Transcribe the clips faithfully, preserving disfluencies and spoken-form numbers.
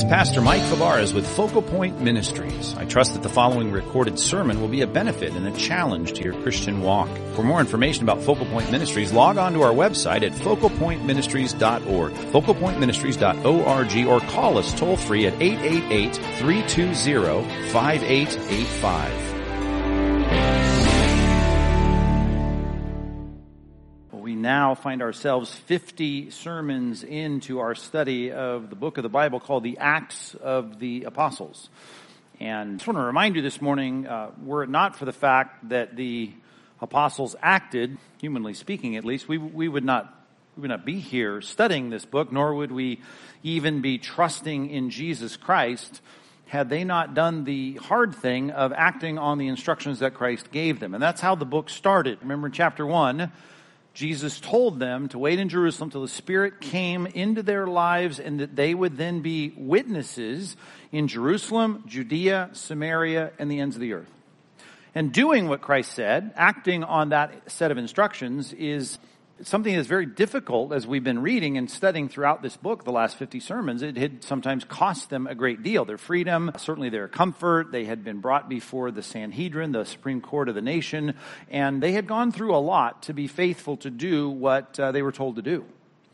Pastor Mike Fabarez with Focal Point Ministries. I trust that the following recorded sermon will be a benefit and a challenge to your Christian walk. For more information about Focal Point Ministries, log on to our website at focal point ministries dot org, focal point ministries dot org, or call us toll-free at eight eight eight, three two zero, five eight eight five. We now find ourselves fifty sermons into our study of the book of the Bible called the Acts of the Apostles. And I just want to remind you this morning, uh, were it not for the fact that the apostles acted, humanly speaking at least, we we would not we would not be here studying this book, nor would we even be trusting in Jesus Christ had they not done the hard thing of acting on the instructions that Christ gave them. And that's how the book started. Remember in chapter one, Jesus told them to wait in Jerusalem till the Spirit came into their lives and that they would then be witnesses in Jerusalem, Judea, Samaria, and the ends of the earth. And doing what Christ said, acting on that set of instructions, is something that's very difficult, as we've been reading and studying throughout this book, the last fifty sermons. It had sometimes cost them a great deal. Their freedom, certainly their comfort. They had been brought before the Sanhedrin, the Supreme Court of the nation, and they had gone through a lot to be faithful to do what uh, they were told to do.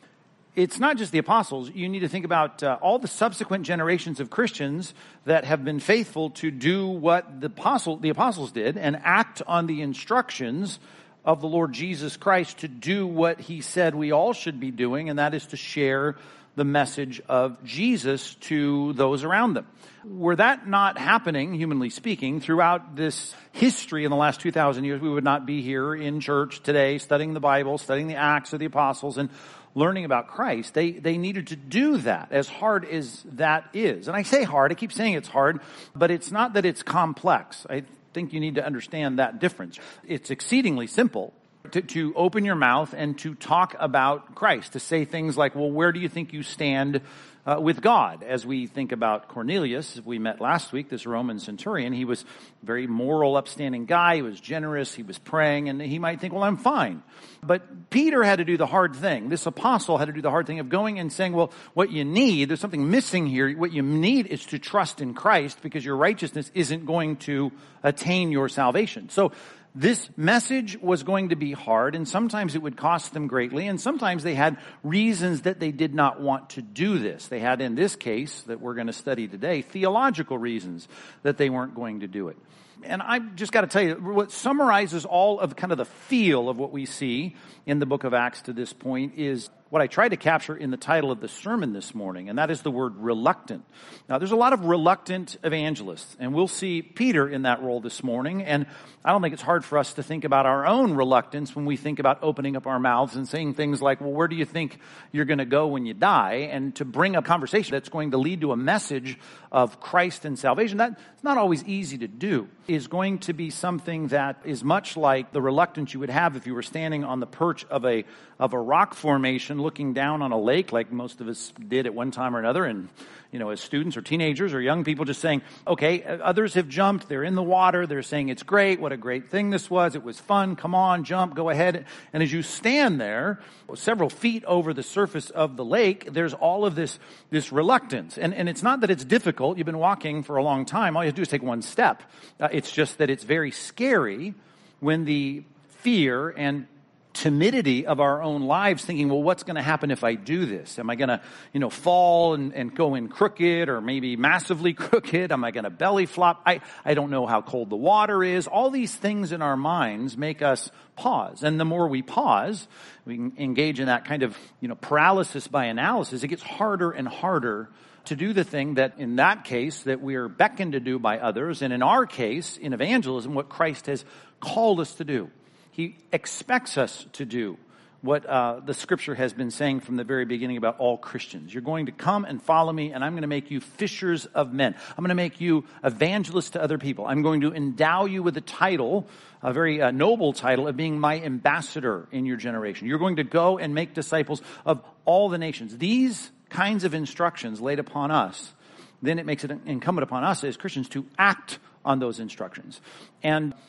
It's not just the apostles. You need to think about uh, all the subsequent generations of Christians that have been faithful to do what the apostle, the apostles did and act on the instructions of the Lord Jesus Christ to do what he said we all should be doing, and that is to share the message of Jesus to those around them. Were that not happening, humanly speaking, throughout this history in the last two thousand years, we would not be here in church today studying the Bible, studying the Acts of the Apostles, and learning about Christ. They they needed to do that, as hard as that is. And I say hard, I keep saying it's hard, but it's not that it's complex. I think you need to understand that difference. It's exceedingly simple to, to open your mouth and to talk about Christ, to say things like, well, where do you think you stand uh, with God? As we think about Cornelius, we met last week, this Roman centurion, he was a very moral, upstanding guy. He was generous. He was praying, and he might think, well, I'm fine. But Peter had to do the hard thing. This apostle had to do the hard thing of going and saying, well, what you need, there's something missing here. What you need is to trust in Christ, because your righteousness isn't going to attain your salvation. So this message was going to be hard, and sometimes it would cost them greatly, and sometimes they had reasons that they did not want to do this. They had, in this case that we're going to study today, theological reasons that they weren't going to do it. And I just got to tell you, what summarizes all of kind of the feel of what we see in the book of Acts to this point is what I tried to capture in the title of the sermon this morning, and that is the word reluctant. Now, there's a lot of reluctant evangelists, and we'll see Peter in that role this morning, and I don't think it's hard for us to think about our own reluctance when we think about opening up our mouths and saying things like, well, where do you think you're going to go when you die? And to bring a conversation that's going to lead to a message of Christ and salvation, that's not always easy to do. Is going to be something that is much like the reluctance you would have if you were standing on the perch of a of a rock formation looking down on a lake, like most of us did at one time or another, and you know, as students or teenagers or young people, just saying, okay, others have jumped, they're in the water, they're saying it's great, what a great thing this was, it was fun, come on, jump, go ahead. And as you stand there, several feet over the surface of the lake, there's all of this this reluctance. And, and it's not that it's difficult. You've been walking for a long time. All you have to do is take one step. Uh, it's just that it's very scary when the fear and timidity of our own lives, thinking, well, what's going to happen if I do this? Am I going to, you know, fall and, and go in crooked, or maybe massively crooked? Am I going to belly flop? I, I don't know how cold the water is. All these things in our minds make us pause. And the more we pause, we engage in that kind of, you know, paralysis by analysis. It gets harder and harder to do the thing that, in that case, that we are beckoned to do by others. And in our case, in evangelism, what Christ has called us to do. He expects us to do what uh, the Scripture has been saying from the very beginning about all Christians. You're going to come and follow me, and I'm going to make you fishers of men. I'm going to make you evangelists to other people. I'm going to endow you with a title, a very uh, noble title, of being my ambassador in your generation. You're going to go and make disciples of all the nations. These kinds of instructions laid upon us, then it makes it incumbent upon us as Christians to act on those instructions. And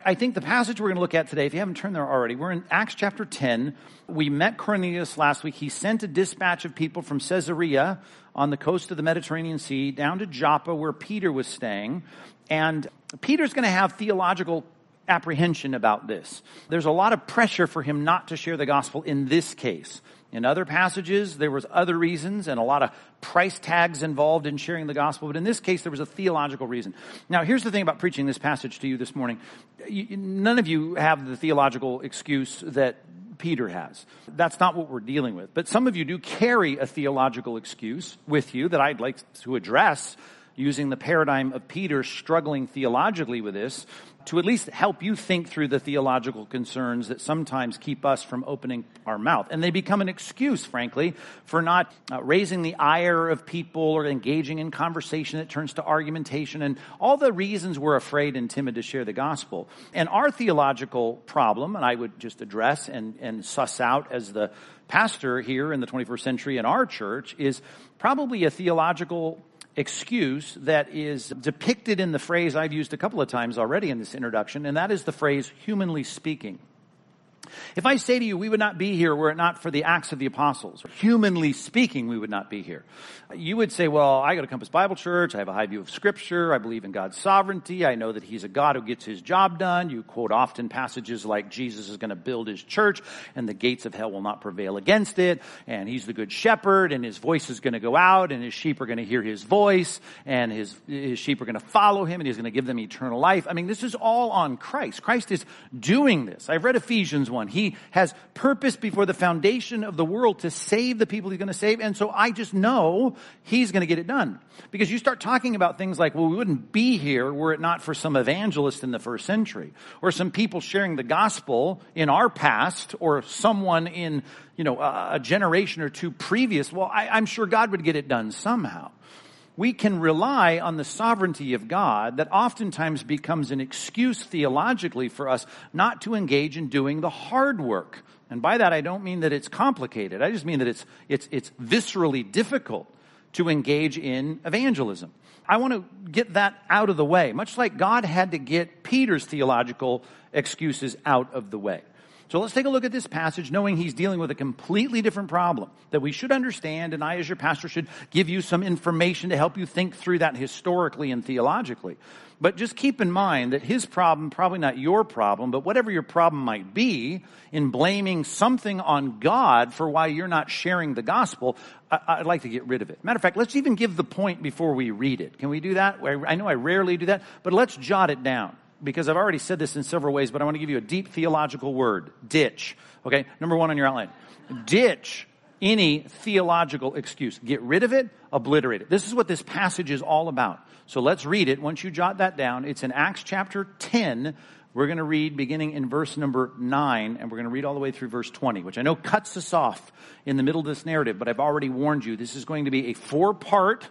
I think the passage we're going to look at today, if you haven't turned there already, we're in Acts chapter ten. We met Cornelius last week. He sent a dispatch of people from Caesarea on the coast of the Mediterranean Sea down to Joppa where Peter was staying. And Peter's going to have theological apprehension about this. There's a lot of pressure for him not to share the gospel in this case. In other passages, there was other reasons and a lot of price tags involved in sharing the gospel. But in this case, there was a theological reason. Now, here's the thing about preaching this passage to you this morning. You, none of you have the theological excuse that Peter has. That's not what we're dealing with. But some of you do carry a theological excuse with you that I'd like to address using the paradigm of Peter struggling theologically with this to at least help you think through the theological concerns that sometimes keep us from opening our mouth. And they become an excuse, frankly, for not uh, raising the ire of people or engaging in conversation that turns to argumentation and all the reasons we're afraid and timid to share the gospel. And our theological problem, and I would just address and, and suss out as the pastor here in the twenty-first century in our church, is probably a theological excuse that is depicted in the phrase I've used a couple of times already in this introduction, and that is the phrase, humanly speaking. If I say to you, we would not be here were it not for the Acts of the Apostles, or humanly speaking, we would not be here, you would say, well, I go to Compass Bible Church, I have a high view of Scripture, I believe in God's sovereignty, I know that He's a God who gets His job done. You quote often passages like Jesus is going to build His church, and the gates of hell will not prevail against it, and He's the good shepherd, and His voice is going to go out, and His sheep are going to hear His voice, and His, his sheep are going to follow Him, and He's going to give them eternal life. I mean, this is all on Christ. Christ is doing this. I've read Ephesians one. He has purpose before the foundation of the world to save the people He's going to save. And so I just know He's going to get it done. Because you start talking about things like, well, we wouldn't be here were it not for some evangelist in the first century, or some people sharing the gospel in our past, or someone in, you know, a, a generation or two previous. Well, I, I'm sure God would get it done somehow. We can rely on the sovereignty of God that oftentimes becomes an excuse theologically for us not to engage in doing the hard work. And by that, I don't mean that it's complicated. I just mean that it's it's it's viscerally difficult to engage in evangelism. I want to get that out of the way, much like God had to get Peter's theological excuses out of the way. So let's take a look at this passage, knowing he's dealing with a completely different problem that we should understand, and I, as your pastor, should give you some information to help you think through that historically and theologically. But just keep in mind that his problem, probably not your problem, but whatever your problem might be, in blaming something on God for why you're not sharing the gospel, I, I'd like to get rid of it. Matter of fact, let's even give the point before we read it. Can we do that? I know I rarely do that, but let's jot it down. Because I've already said this in several ways, but I want to give you a deep theological word. Ditch. Okay? Number one on your outline. Ditch any theological excuse. Get rid of it, obliterate it. This is what this passage is all about. So let's read it. Once you jot that down, it's in Acts chapter ten. We're going to read beginning in verse number nine, and we're going to read all the way through verse twenty, which I know cuts us off in the middle of this narrative, but I've already warned you. This is going to be a four-part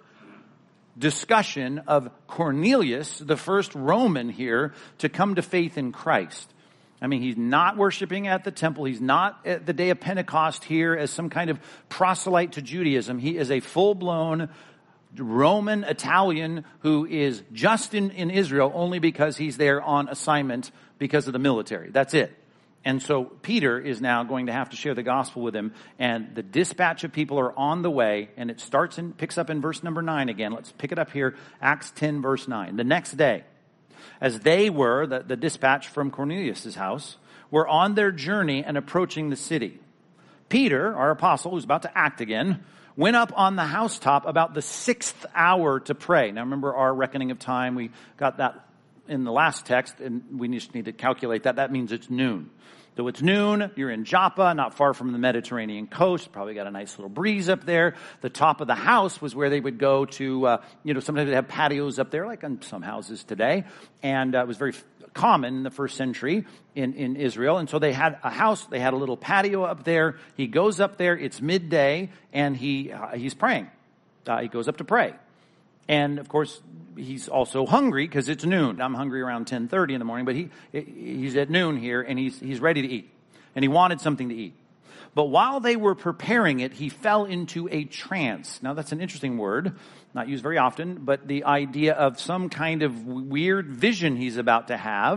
discussion of Cornelius, the first Roman here, to come to faith in Christ. I mean, he's not worshiping at the temple. He's not at the day of Pentecost here as some kind of proselyte to Judaism. He is a full-blown Roman Italian who is just in, in Israel only because he's there on assignment because of the military. That's it. And so Peter is now going to have to share the gospel with him, and the dispatch of people are on the way, and it starts and picks up in verse number nine again. Let's pick it up here, Acts ten, verse nine. The next day, as they were, the, the dispatch from Cornelius' house, were on their journey and approaching the city, Peter, our apostle, who's about to act again, went up on the housetop about the sixth hour to pray. Now remember our reckoning of time. We got that in the last text, and we just need to calculate that. That means it's noon. So it's noon, you're in Joppa, not far from the Mediterranean coast, probably got a nice little breeze up there. The top of the house was where they would go to, uh, you know, sometimes they have patios up there, like on some houses today. And uh, it was very f- common in the first century in, in Israel. And so they had a house, they had a little patio up there. He goes up there, it's midday, and he uh, he's praying. Uh, he goes up to pray. And, of course, he's also hungry because it's noon. I'm hungry around ten thirty in the morning, but he he's at noon here, and he's he's ready to eat. And he wanted something to eat. But while they were preparing it, he fell into a trance. Now, that's an interesting word, not used very often, but the idea of some kind of weird vision he's about to have.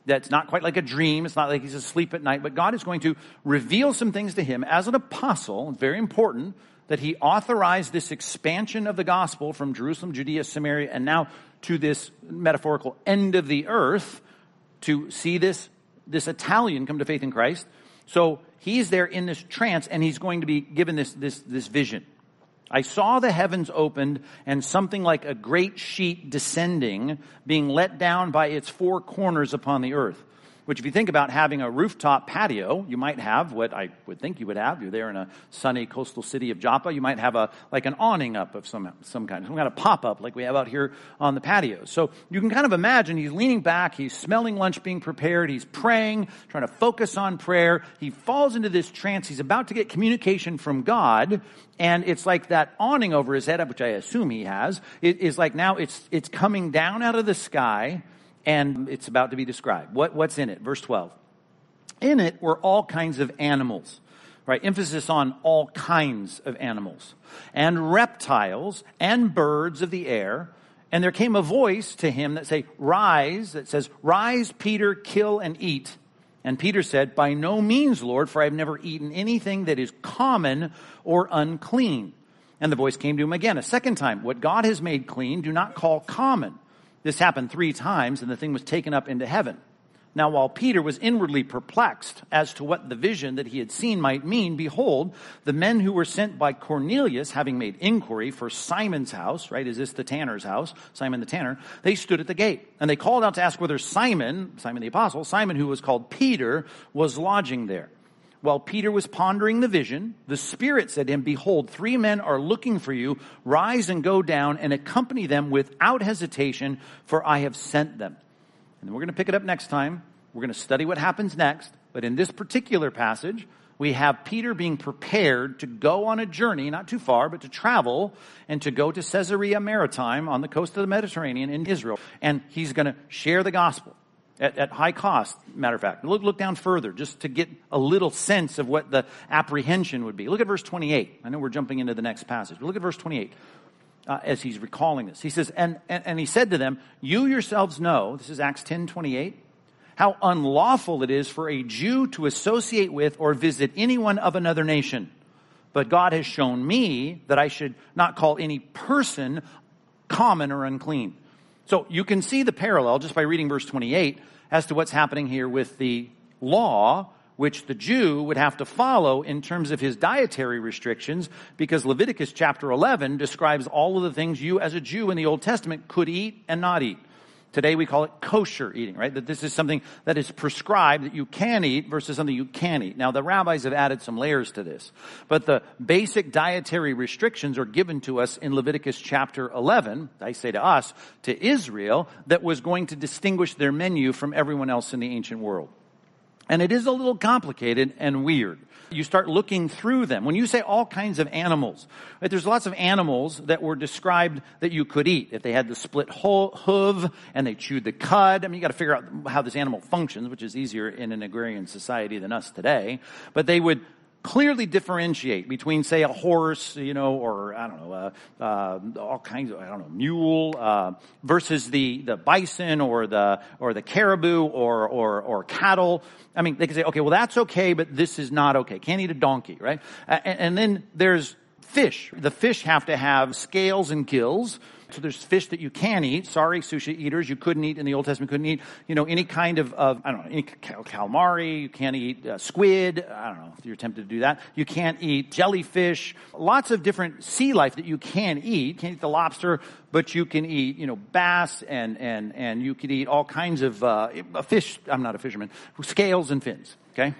That's not quite like a dream. It's not like he's asleep at night, but God is going to reveal some things to him as an apostle. It's very important that he authorized this expansion of the gospel from Jerusalem, Judea, Samaria, and now to this metaphorical end of the earth to see this, this Italian come to faith in Christ. So he's there in this trance, and he's going to be given this, this, this vision. I saw the heavens opened and something like a great sheet descending, being let down by its four corners upon the earth. Which, if you think about having a rooftop patio, you might have what I would think you would have. You're there in a sunny coastal city of Joppa. You might have a like an awning up of some some kind, some kind of pop-up like we have out here on the patio. So you can kind of imagine he's leaning back, he's smelling lunch being prepared, he's praying, trying to focus on prayer. He falls into this trance. He's about to get communication from God, and it's like that awning over his head, which I assume he has, it is like now it's it's coming down out of the sky. And it's about to be described. What, what's in it? Verse twelve. In it were all kinds of animals, right? Emphasis on all kinds of animals, and reptiles and birds of the air. And there came a voice to him that say, rise, that says, rise, Peter, kill and eat. And Peter said, by no means, Lord, for I have never eaten anything that is common or unclean. And the voice came to him again a second time. What God has made clean, do not call common. This happened three times, and the thing was taken up into heaven. Now, while Peter was inwardly perplexed as to what the vision that he had seen might mean, behold, the men who were sent by Cornelius, having made inquiry for Simon's house, right, is this the tanner's house, Simon the tanner, they stood at the gate. And they called out to ask whether Simon, Simon the apostle, Simon who was called Peter, was lodging there. While Peter was pondering the vision, the Spirit said to him, behold, three men are looking for you. Rise and go down and accompany them without hesitation, for I have sent them. And then we're going to pick it up next time. We're going to study what happens next. But in this particular passage, we have Peter being prepared to go on a journey, not too far, but to travel and to go to Caesarea Maritime on the coast of the Mediterranean in Israel. And he's going to share the gospel. At, at high cost, matter of fact. Look, look down further just to get a little sense of what the apprehension would be. Look at verse twenty-eight. I know we're jumping into the next passage, but look at verse twenty-eight uh, as he's recalling this. He says, and, and, and he said to them, you yourselves know, this is Acts ten twenty-eight, how unlawful it is for a Jew to associate with or visit anyone of another nation. But God has shown me that I should not call any person common or unclean. So you can see the parallel just by reading verse twenty-eight as to what's happening here with the law, which the Jew would have to follow in terms of his dietary restrictions, because Leviticus chapter eleven describes all of the things you as a Jew in the Old Testament could eat and not eat. Today we call it kosher eating, right? That this is something that is prescribed that you can eat versus something you can't eat. Now the rabbis have added some layers to this, but the basic dietary restrictions are given to us in Leviticus chapter eleven, I say to us, to Israel, that was going to distinguish their menu from everyone else in the ancient world. And it is a little complicated and weird. You start looking through them. When you say all kinds of animals, right, there's lots of animals that were described that you could eat. If they had the split ho- hoof and they chewed the cud, I mean, you got to figure out how this animal functions, which is easier in an agrarian society than us today. But they would clearly differentiate between, say, a horse, you know, or, I don't know, uh, uh, all kinds of, I don't know, mule, uh, versus the, the bison or the, or the caribou or, or, or cattle. I mean, they can say, okay, well, that's okay, but this is not okay. Can't eat a donkey, right? Uh, and, and then there's fish. The fish have to have scales and gills. So there's fish that you can eat. Sorry, sushi eaters, you couldn't eat in the Old Testament, couldn't eat, you know, any kind of, of I don't know, any cal- calamari. You can't eat uh, squid. I don't know if you're tempted to do that. You can't eat jellyfish. Lots of different sea life that you can eat. You can't eat the lobster, but you can eat, you know, bass and, and, and you could eat all kinds of, uh, fish. I'm not a fisherman. Scales and fins. Okay.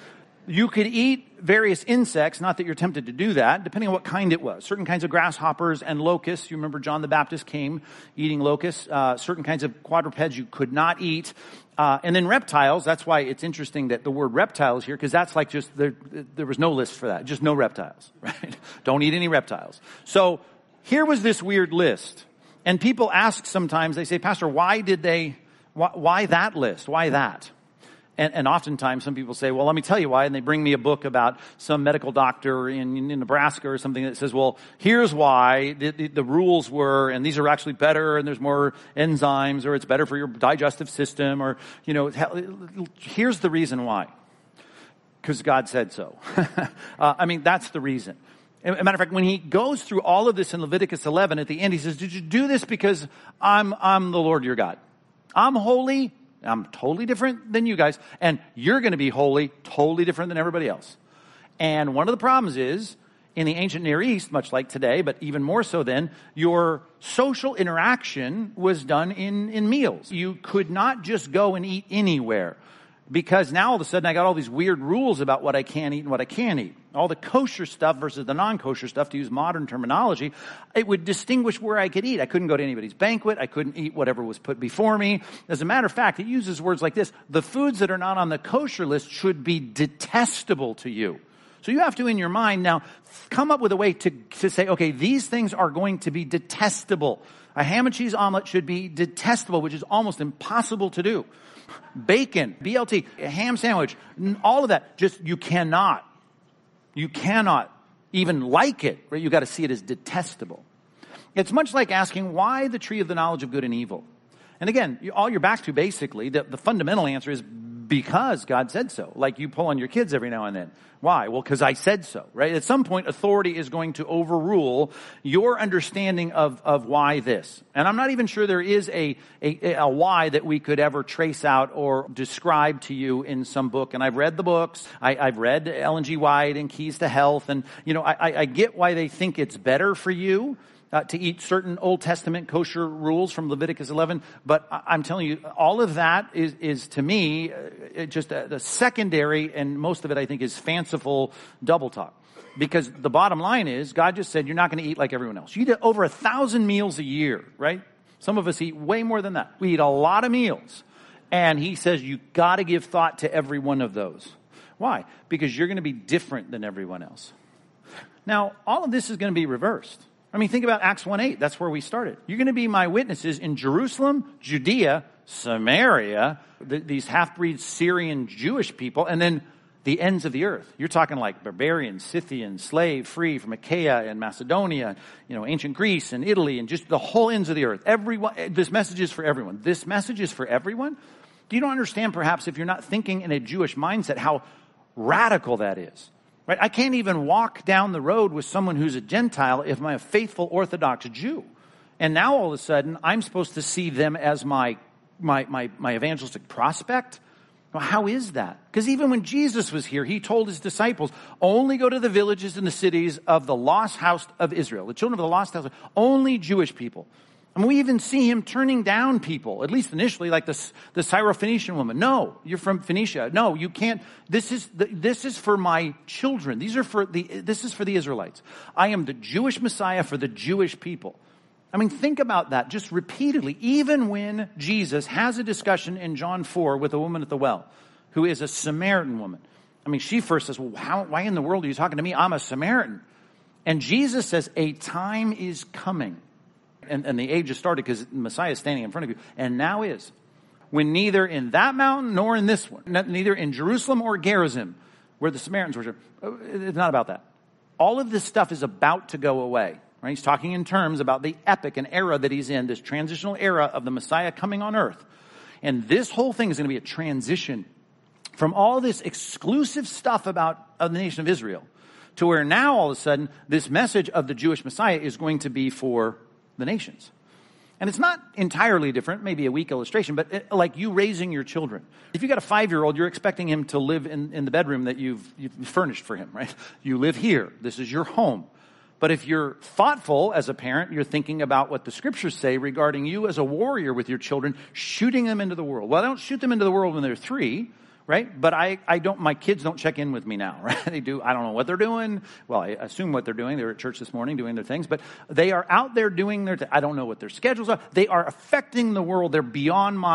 You could eat various insects, not that you're tempted to do that, depending on what kind it was. Certain kinds of grasshoppers and locusts. You remember John the Baptist came eating locusts. Uh, certain kinds of quadrupeds you could not eat. Uh, and then reptiles. That's why it's interesting that the word reptiles here, because that's like just, there, there was no list for that. Just no reptiles, right? Don't eat any reptiles. So here was this weird list. And people ask sometimes, they say, Pastor, why did they, why, why that list? Why that? And, and oftentimes some people say, well, let me tell you why. And they bring me a book about some medical doctor in, in Nebraska or something that says, well, here's why the, the, the rules were, and these are actually better, and there's more enzymes, or it's better for your digestive system, or, you know, here's the reason why. Because God said so. uh, I mean, that's the reason. As a matter of fact, when he goes through all of this in Leviticus eleven, at the end, he says, did you do this because I'm, I'm the Lord your God? I'm holy. I'm totally different than you guys, and you're going to be holy, totally different than everybody else. And one of the problems is, in the ancient Near East, much like today, but even more so then, your social interaction was done in, in meals. You could not just go and eat anywhere, because now all of a sudden I got all these weird rules about what I can eat and what I can't eat. All the kosher stuff versus the non-kosher stuff, to use modern terminology, it would distinguish where I could eat. I couldn't go to anybody's banquet. I couldn't eat whatever was put before me. As a matter of fact, it uses words like this: the foods that are not on the kosher list should be detestable to you. So you have to, in your mind now, come up with a way to, to say, okay, these things are going to be detestable. A ham and cheese omelet should be detestable, which is almost impossible to do. Bacon, B L T, a ham sandwich, all of that, just, you cannot. You cannot even like it, right? You got to see it as detestable. It's much like asking, why the tree of the knowledge of good and evil? And again, you, all you're back to basically, the, the fundamental answer is because God said so. Like you pull on your kids every now and then. Why? Well, because I said so, right? At some point, authority is going to overrule your understanding of, of why this. And I'm not even sure there is a, a, a why that we could ever trace out or describe to you in some book. And I've read the books. I, I've read Ellen G. White and Keys to Health. And, you know, I, I get why they think it's better for you Uh, to eat certain Old Testament kosher rules from Leviticus eleven. But I'm telling you, all of that is, is to me, uh, just a, a secondary, and most of it, I think, is fanciful double talk. Because the bottom line is, God just said, you're not going to eat like everyone else. You eat over a thousand meals a year, right? Some of us eat way more than that. We eat a lot of meals. And he says, you got to give thought to every one of those. Why? Because you're going to be different than everyone else. Now, all of this is going to be reversed. I mean, think about Acts one eight. That's where we started. You're going to be my witnesses in Jerusalem, Judea, Samaria, th- these half-breed Syrian Jewish people, and then the ends of the earth. You're talking like barbarian, Scythian, slave, free from Achaia and Macedonia, you know, ancient Greece and Italy, and just the whole ends of the earth. Everyone. This message is for everyone. This message is for everyone. Do you not understand, perhaps, if you're not thinking in a Jewish mindset, how radical that is? Right? I can't even walk down the road with someone who's a Gentile if I'm a faithful Orthodox Jew. And now all of a sudden, I'm supposed to see them as my my my, my evangelistic prospect? Well, how is that? Because even when Jesus was here, he told his disciples, only go to the villages and the cities of the lost house of Israel. The children of the lost house, only Jewish people. I mean, we even see him turning down people, at least initially, like the, the Syrophoenician woman. No, you're from Phoenicia. No, you can't. This is the, this is for my children. These are for the. This is for the Israelites. I am the Jewish Messiah for the Jewish people. I mean, think about that just repeatedly. Even when Jesus has a discussion in John four with a woman at the well, who is a Samaritan woman. I mean, she first says, "Well, how, why in the world are you talking to me? I'm a Samaritan." And Jesus says, "A time is coming." And, and the age has started because Messiah is standing in front of you. And now is. When neither in that mountain nor in this one, neither in Jerusalem or Gerizim, where the Samaritans were, it's not about that. All of this stuff is about to go away. Right? He's talking in terms about the epoch and era that he's in, this transitional era of the Messiah coming on earth. And this whole thing is going to be a transition from all this exclusive stuff about of the nation of Israel to where now all of a sudden this message of the Jewish Messiah is going to be for the nations. And it's not entirely different, maybe a weak illustration, but it, like you raising your children. If you got a five-year-old, you're expecting him to live in, in the bedroom that you've, you've furnished for him, right? You live here. This is your home. But if you're thoughtful as a parent, you're thinking about what the scriptures say regarding you as a warrior with your children, shooting them into the world. Well, I don't shoot them into the world when they're three, right? But I, I don't, my kids don't check in with me now, right? They do, I don't know what they're doing. Well, I assume what they're doing. They were at church this morning doing their things, but they are out there doing their, th- I don't know what their schedules are. They are affecting the world. They're beyond my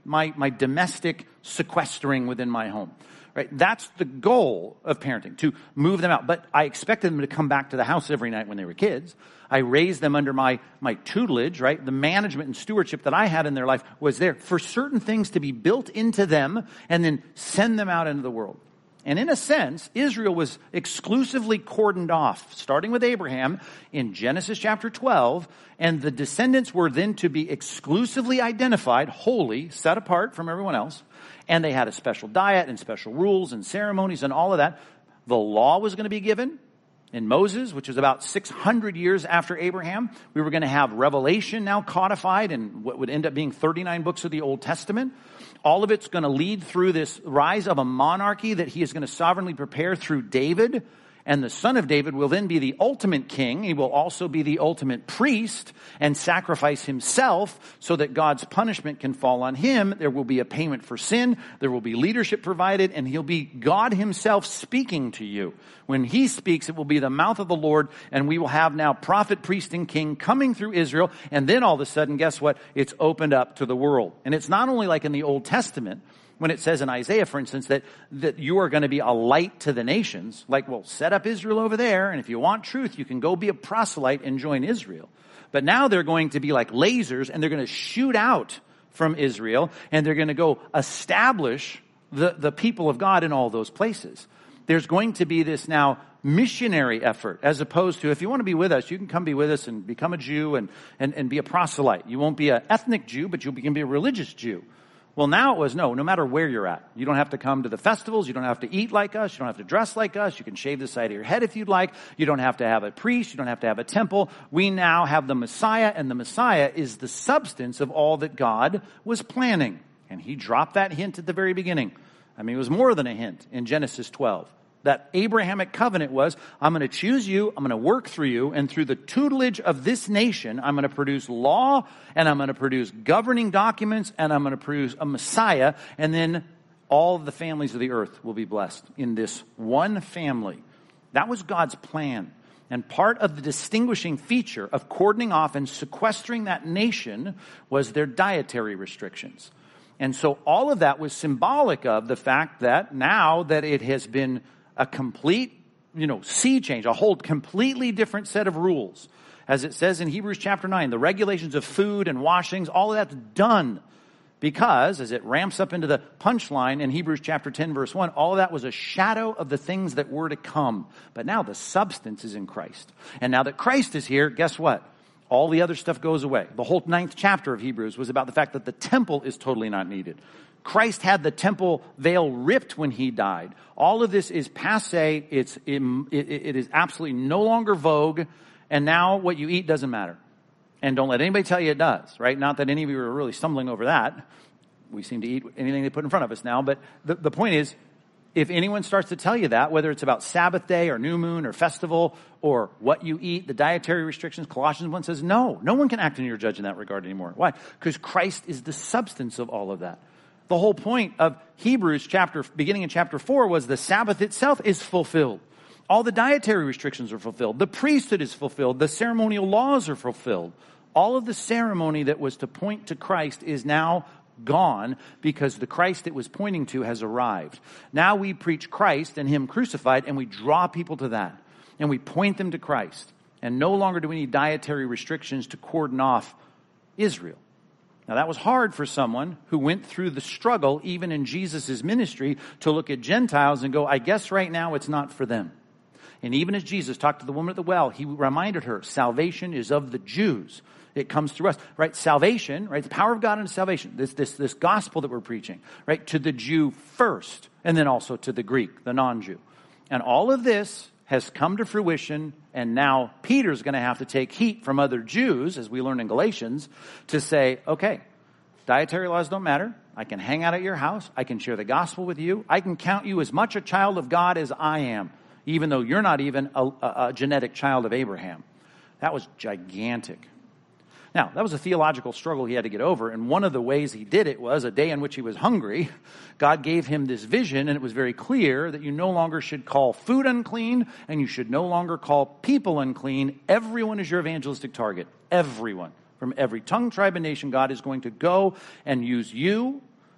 my, my domestic sequestering within my home. Right? That's the goal of parenting, to move them out. But I expected them to come back to the house every night when they were kids. I raised them under my, my tutelage, right? The management and stewardship that I had in their life was there for certain things to be built into them and then send them out into the world. And in a sense, Israel was exclusively cordoned off, starting with Abraham in Genesis chapter twelve, and the descendants were then to be exclusively identified, holy, set apart from everyone else, and they had a special diet and special rules and ceremonies and all of that. The law was going to be given in Moses, which is about six hundred years after Abraham. We were going to have Revelation now codified in what would end up being thirty-nine books of the Old Testament. All of it's going to lead through this rise of a monarchy that he is going to sovereignly prepare through David. And the son of David will then be the ultimate king. He will also be the ultimate priest and sacrifice himself so that God's punishment can fall on him. There will be a payment for sin. There will be leadership provided, and he'll be God himself speaking to you. When he speaks, it will be the mouth of the Lord, and we will have now prophet, priest, and king coming through Israel. And then all of a sudden, guess what? It's opened up to the world. And it's not only like in the Old Testament, when it says in Isaiah, for instance, that, that you are going to be a light to the nations, like, well, set up Israel over there, and if you want truth, you can go be a proselyte and join Israel. But now they're going to be like lasers, and they're going to shoot out from Israel, and they're going to go establish the, the people of God in all those places. There's going to be this now missionary effort, as opposed to, if you want to be with us, you can come be with us and become a Jew and, and, and be a proselyte. You won't be an ethnic Jew, but you can be a religious Jew. Well, now it was, no, no matter where you're at. You don't have to come to the festivals. You don't have to eat like us. You don't have to dress like us. You can shave the side of your head if you'd like. You don't have to have a priest. You don't have to have a temple. We now have the Messiah, and the Messiah is the substance of all that God was planning. And he dropped that hint at the very beginning. I mean, it was more than a hint in Genesis twelve. That Abrahamic covenant was, I'm going to choose you, I'm going to work through you, and through the tutelage of this nation, I'm going to produce law, and I'm going to produce governing documents, and I'm going to produce a Messiah, and then all of the families of the earth will be blessed in this one family. That was God's plan. And part of the distinguishing feature of cordoning off and sequestering that nation was their dietary restrictions. And so all of that was symbolic of the fact that now that it has been a complete, you know, sea change, a whole completely different set of rules. As it says in Hebrews chapter nine, the regulations of food and washings, all of that's done because, as it ramps up into the punchline in Hebrews chapter ten, verse one, all of that was a shadow of the things that were to come. But now the substance is in Christ. And now that Christ is here, guess what? All the other stuff goes away. The whole ninth chapter of Hebrews was about the fact that the temple is totally not needed. Christ had the temple veil ripped when he died. All of this is passé. It's, it, it is absolutely no longer vogue. And now what you eat doesn't matter. And don't let anybody tell you it does, right? Not that any of you are really stumbling over that. We seem to eat anything they put in front of us now. But the, the point is, if anyone starts to tell you that, whether it's about Sabbath day or new moon or festival or what you eat, the dietary restrictions, Colossians one says, no, no one can act in your judge in that regard anymore. Why? Because Christ is the substance of all of that. The whole point of Hebrews chapter, beginning in chapter four, was the Sabbath itself is fulfilled. All the dietary restrictions are fulfilled. The priesthood is fulfilled. The ceremonial laws are fulfilled. All of the ceremony that was to point to Christ is now gone because the Christ it was pointing to has arrived. Now we preach Christ and him crucified, and we draw people to that. And we point them to Christ. And no longer do we need dietary restrictions to cordon off Israel. Now, that was hard for someone who went through the struggle, even in Jesus' ministry, to look at Gentiles and go, I guess right now it's not for them. And even as Jesus talked to the woman at the well, he reminded her, salvation is of the Jews. It comes through us, right? Salvation, right? The power of God into salvation. This, this, this gospel that we're preaching, right? To the Jew first, and then also to the Greek, the non-Jew. And all of this has come to fruition, and now Peter's going to have to take heat from other Jews, as we learn in Galatians, to say, okay, dietary laws don't matter. I can hang out at your house. I can share the gospel with you. I can count you as much a child of God as I am, even though you're not even a, a, a genetic child of Abraham. That was gigantic. Now, that was a theological struggle he had to get over, and one of the ways he did it was a day in which he was hungry. God gave him this vision, and it was very clear that you no longer should call food unclean, and you should no longer call people unclean. Everyone is your evangelistic target. Everyone. From every tongue, tribe, and nation, God is going to go and use you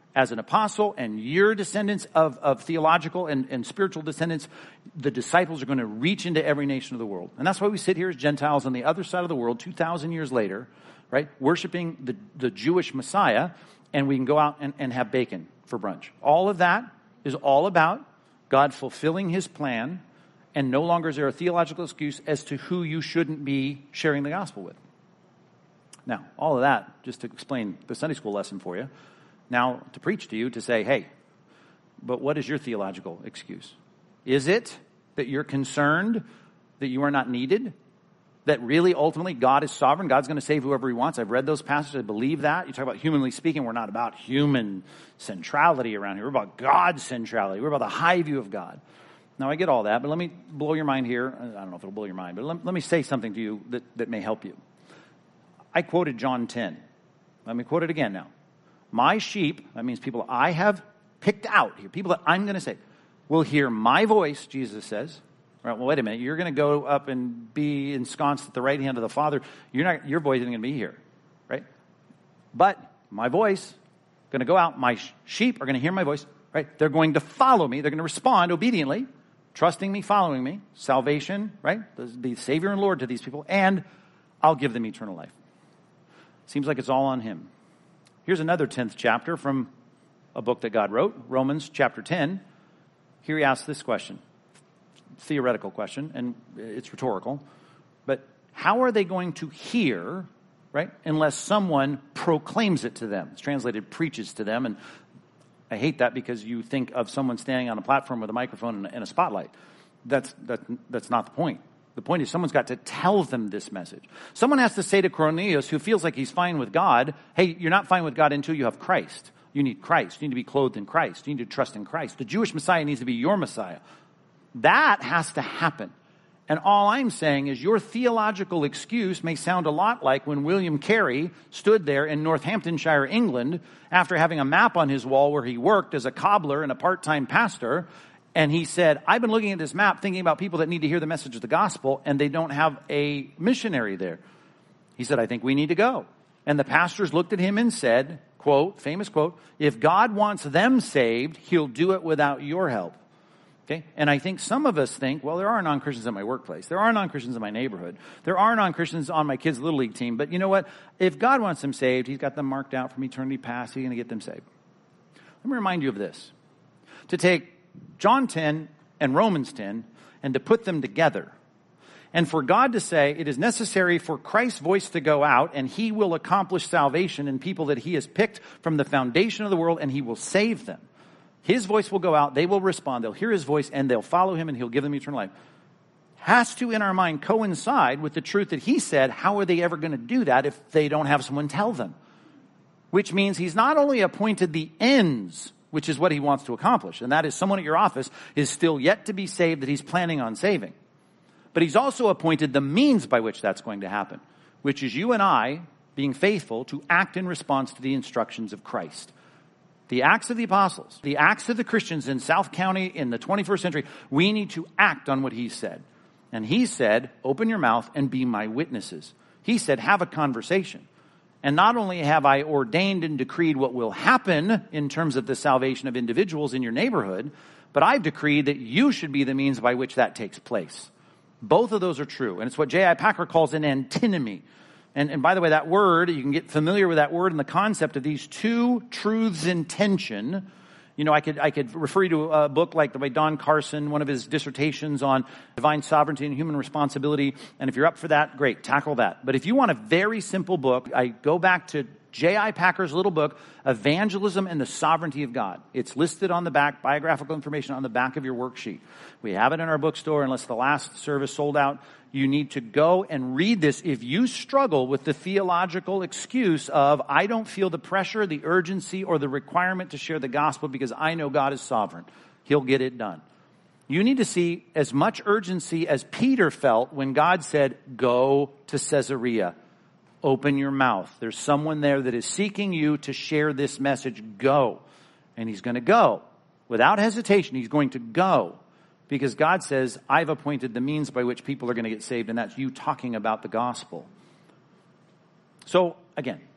as an apostle and your descendants of, of theological and, and spiritual descendants, the disciples are going to reach into every nation of the world. And that's why we sit here as Gentiles on the other side of the world two thousand years later, right, worshiping the, the Jewish Messiah, and we can go out and, and have bacon for brunch. All of that is all about God fulfilling his plan, and no longer is there a theological excuse as to who you shouldn't be sharing the gospel with. Now, all of that, just to explain the Sunday school lesson for you, now to preach to you, to say, hey, but what is your theological excuse? Is it that you're concerned that you are not needed? That really, ultimately, God is sovereign? God's going to save whoever he wants? I've read those passages. I believe that. You talk about humanly speaking. We're not about human centrality around here. We're about God's centrality. We're about the high view of God. Now, I get all that, but let me blow your mind here. I don't know if it'll blow your mind, but let, let me say something to you that, that may help you. I quoted John ten. Let me quote it again now. My sheep, that means people I have picked out here, people that I'm going to say, will hear my voice, Jesus says. All right, well, wait a minute. You're going to go up and be ensconced at the right hand of the Father. You're not. Your voice isn't going to be here, right? But my voice going to go out. My sheep are going to hear my voice, right? They're going to follow me. They're going to respond obediently, trusting me, following me. Salvation, right? Be Savior and Lord to these people, and I'll give them eternal life. Seems like it's all on him. Here's another tenth chapter from a book that God wrote, Romans chapter ten. Here he asks this question. Theoretical question, and it's rhetorical, but how are they going to hear, right, unless someone proclaims it to them? It's translated preaches to them, and I hate that because you think of someone standing on a platform with a microphone and a spotlight. That's, that, that's not the point. The point is someone's got to tell them this message. Someone has to say to Cornelius, who feels like he's fine with God, hey, you're not fine with God until you have Christ. You need Christ. You need to be clothed in Christ. You need to trust in Christ. The Jewish Messiah needs to be your Messiah. That has to happen. And all I'm saying is your theological excuse may sound a lot like when William Carey stood there in Northamptonshire, England, after having a map on his wall where he worked as a cobbler and a part-time pastor, and he said, I've been looking at this map thinking about people that need to hear the message of the gospel, and they don't have a missionary there. He said, I think we need to go. And the pastors looked at him and said, quote, famous quote, if God wants them saved, he'll do it without your help. Okay? And I think some of us think, well, there are non-Christians in my workplace. There are non-Christians in my neighborhood. There are non-Christians on my kids' Little League team. But you know what? If God wants them saved, he's got them marked out from eternity past. He's going to get them saved. Let me remind you of this. To take John ten and Romans ten and to put them together. And for God to say it is necessary for Christ's voice to go out, and he will accomplish salvation in people that he has picked from the foundation of the world, and he will save them. His voice will go out, they will respond, they'll hear his voice, and they'll follow him, and he'll give them eternal life. Has to, in our mind, coincide with the truth that he said, how are they ever going to do that if they don't have someone tell them? Which means he's not only appointed the ends, which is what he wants to accomplish, and that is someone at your office is still yet to be saved that he's planning on saving. But he's also appointed the means by which that's going to happen, which is you and I being faithful to act in response to the instructions of Christ. The Acts of the Apostles, the Acts of the Christians in South County in the twenty-first century, we need to act on what he said. And he said, open your mouth and be my witnesses. He said, have a conversation. And not only have I ordained and decreed what will happen in terms of the salvation of individuals in your neighborhood, but I've decreed that you should be the means by which that takes place. Both of those are true. And it's what J I Packer calls an antinomy. And, and by the way, that word, you can get familiar with that word and the concept of these two truths in tension. You know, I could I could refer you to a book like the way Don Carson, one of his dissertations on divine sovereignty and human responsibility. And if you're up for that, great, tackle that. But if you want a very simple book, I go back to J I Packer's little book, Evangelism and the Sovereignty of God. It's listed on the back, biographical information on the back of your worksheet. We have it in our bookstore unless the last service sold out. You need to go and read this if you struggle with the theological excuse of, I don't feel the pressure, the urgency, or the requirement to share the gospel because I know God is sovereign. He'll get it done. You need to see as much urgency as Peter felt when God said, go to Caesarea. Open your mouth. There's someone there that is seeking you to share this message. Go. And he's going to go. Without hesitation, he's going to go. Because God says, I've appointed the means by which people are going to get saved, and that's you talking about the gospel. So, again,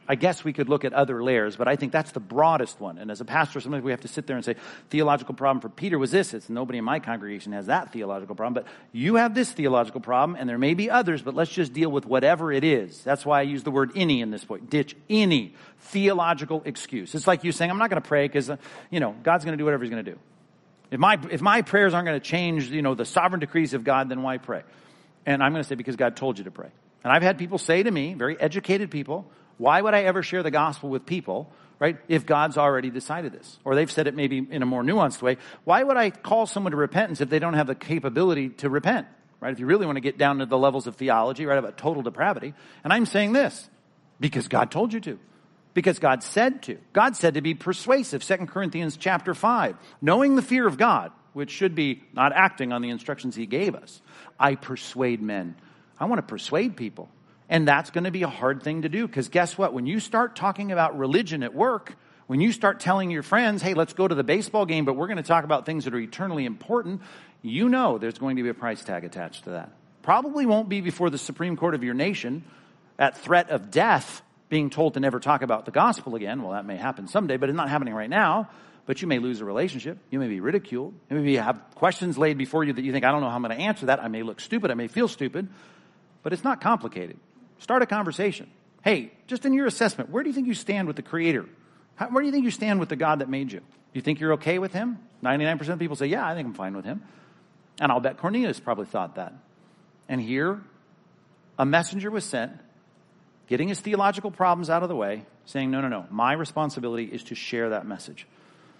I guess we could look at other layers, but I think that's the broadest one. And as a pastor, sometimes we have to sit there and say, theological problem for Peter was this. It's nobody in my congregation has that theological problem, but you have this theological problem, and there may be others, but let's just deal with whatever it is. That's why I use the word any in this point. Ditch any theological excuse. It's like you saying, I'm not going to pray because, uh, you know, God's going to do whatever he's going to do. If my, if my prayers aren't going to change, you know, the sovereign decrees of God, then why pray? And I'm going to say, because God told you to pray. And I've had people say to me, very educated people, why would I ever share the gospel with people, right, if God's already decided this? Or they've said it maybe in a more nuanced way. Why would I call someone to repentance if they don't have the capability to repent, right? If you really want to get down to the levels of theology, right, about total depravity. And I'm saying this, because God told you to. Because God said to. God said to be persuasive, Second Corinthians chapter five. Knowing the fear of God, which should be not acting on the instructions he gave us. I persuade men. I want to persuade people. And that's going to be a hard thing to do, because guess what? When you start talking about religion at work, when you start telling your friends, hey, let's go to the baseball game, but we're going to talk about things that are eternally important, you know there's going to be a price tag attached to that. Probably won't be before the Supreme Court of your nation at threat of death, being told to never talk about the gospel again. Well, that may happen someday, but it's not happening right now. But you may lose a relationship. You may be ridiculed. You may have questions laid before you that you think, I don't know how I'm going to answer that. I may look stupid. I may feel stupid. But it's not complicated. Start a conversation. Hey, just in your assessment, where do you think you stand with the Creator? How, where do you think you stand with the God that made you? Do you think you're okay with him? ninety-nine percent of people say, yeah, I think I'm fine with him. And I'll bet Cornelius probably thought that. And here, a messenger was sent, getting his theological problems out of the way, saying, no, no, no, my responsibility is to share that message.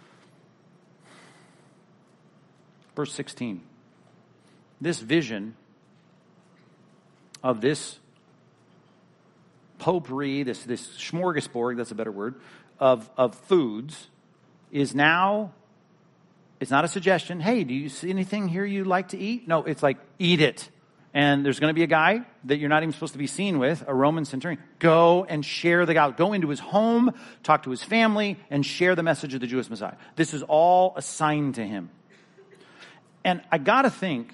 Verse sixteen. This vision of this potpourri, this, this smorgasbord, that's a better word, of, of foods is now, it's not a suggestion. Hey, do you see anything here you'd like to eat? No, it's like, eat it. And there's going to be a guy that you're not even supposed to be seen with, a Roman centurion. Go and share the gospel. Go into his home, talk to his family, and share the message of the Jewish Messiah. This is all assigned to him. And I got to think,